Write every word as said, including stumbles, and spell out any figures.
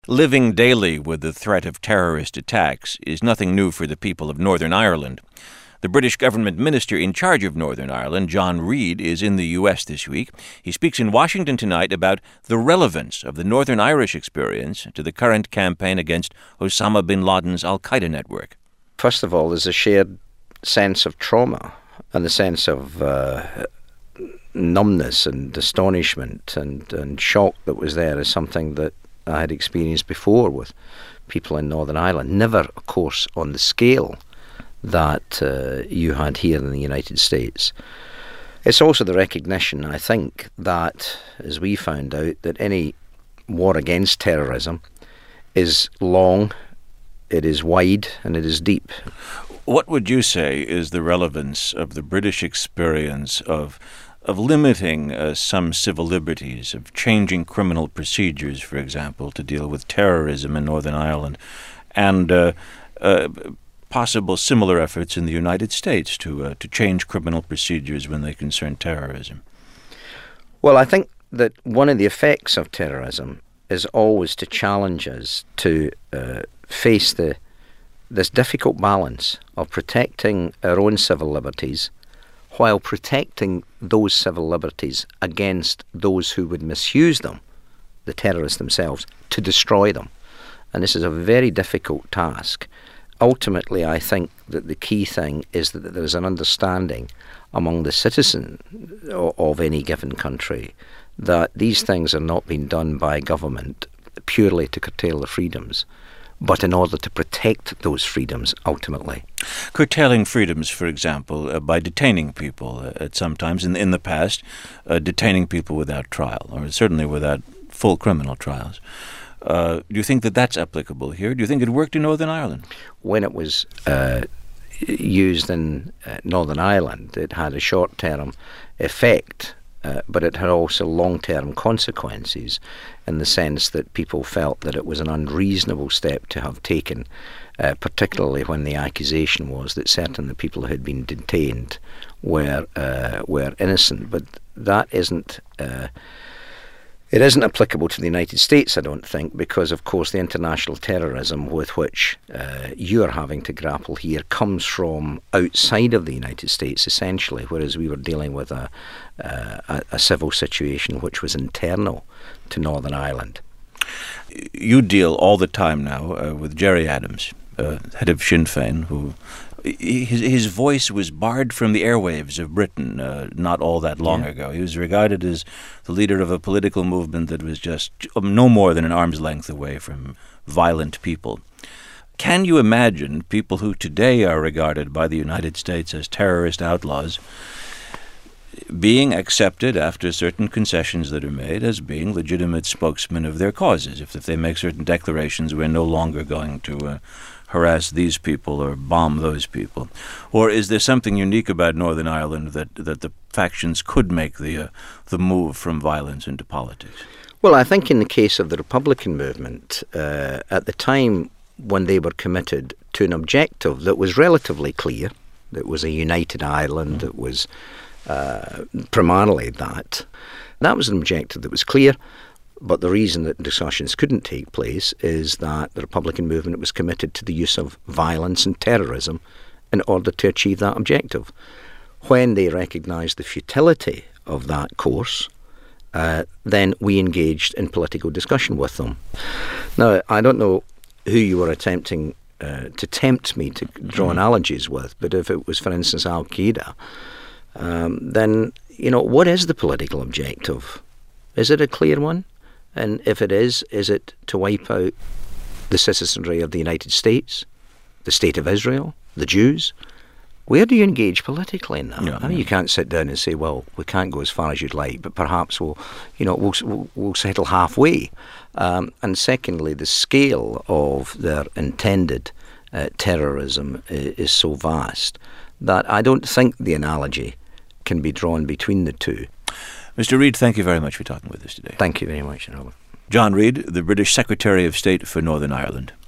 Living daily with the threat of terrorist attacks is nothing new for the people of Northern Ireland. The British government minister in charge of Northern Ireland, John Reid, is in the U S this week. He speaks in Washington tonight about the relevance of the Northern Irish experience to the current campaign against Osama bin Laden's al-Qaeda network. First of all, there's a shared sense of trauma and the sense of uh, numbness and astonishment and, and shock that was there is something that I had experienced before with people in Northern Ireland. Never, of course, on the scale that uh, you had here in the United States. It's also the recognition, I think, that, as we found out, that any war against terrorism is long, it is wide, and it is deep. What would you say is the relevance of the British experience of of limiting uh, some civil liberties, of changing criminal procedures, for example, to deal with terrorism in Northern Ireland, and uh, uh, possible similar efforts in the United States to uh, to change criminal procedures when they concern terrorism? Well, I think that one of the effects of terrorism is always to challenge us to uh, face the this difficult balance of protecting our own civil liberties while protecting those civil liberties against those who would misuse them, the terrorists themselves, to destroy them. And this is a very difficult task. Ultimately, I think that the key thing is that there is an understanding among the citizens of any given country that these things are not being done by government purely to curtail their freedoms, but in order to protect those freedoms ultimately. Curtailing freedoms, for example, uh, by detaining people uh, at some times, in, in the past, uh, detaining people without trial, or certainly without full criminal trials. Uh, do you think that that's applicable here? Do you think it worked in Northern Ireland? When it was uh, used in uh, Northern Ireland, it had a short-term effect, Uh, but it had also long-term consequences in the sense that people felt that it was an unreasonable step to have taken, uh, particularly when the accusation was that certain of the people who had been detained were uh, were innocent. But that isn't uh, it isn't applicable to the United States, I don't think, because of course the international terrorism with which uh, you are having to grapple here comes from outside of the United States essentially, whereas we were dealing with a uh, a, a civil situation which was internal to Northern Ireland. You deal all the time now uh, with Gerry Adams, uh, head of Sinn Féin, who his his voice was barred from the airwaves of Britain uh, not all that long yeah. ago. He was regarded as the leader of a political movement that was just no more than an arm's length away from violent people. Can you imagine people who today are regarded by the United States as terrorist outlaws being accepted after certain concessions that are made as being legitimate spokesmen of their causes? If, if they make certain declarations, we're no longer going to uh, harass these people or bomb those people. Or is there something unique about Northern Ireland that, that the factions could make the uh, the move from violence into politics? Well, I think in the case of the Republican movement, uh, at the time when they were committed to an objective that was relatively clear, that was a united Ireland, mm-hmm. that was Uh, primarily that. That was an objective that was clear, but the reason that discussions couldn't take place is that the Republican movement was committed to the use of violence and terrorism in order to achieve that objective. When they recognised the futility of that course, uh, then we engaged in political discussion with them. Now, I don't know who you were attempting uh, to tempt me to draw mm-hmm. analogies with, but if it was, for instance, Al-Qaeda, Um, then, you know, what is the political objective? Is it a clear one? And if it is, is it to wipe out the citizenry of the United States, the State of Israel, the Jews? Where do you engage politically in that? Yeah, I mean, you can't sit down and say, well, we can't go as far as you'd like, but perhaps we'll, you know, we'll, we'll, we'll settle halfway. Um, and secondly, the scale of their intended uh, terrorism is, is so vast that I don't think the analogy can be drawn between the two. Mister Reid, thank you very much for talking with us today. Thank you very much, Robert. John Reid, the British Secretary of State for Northern Ireland.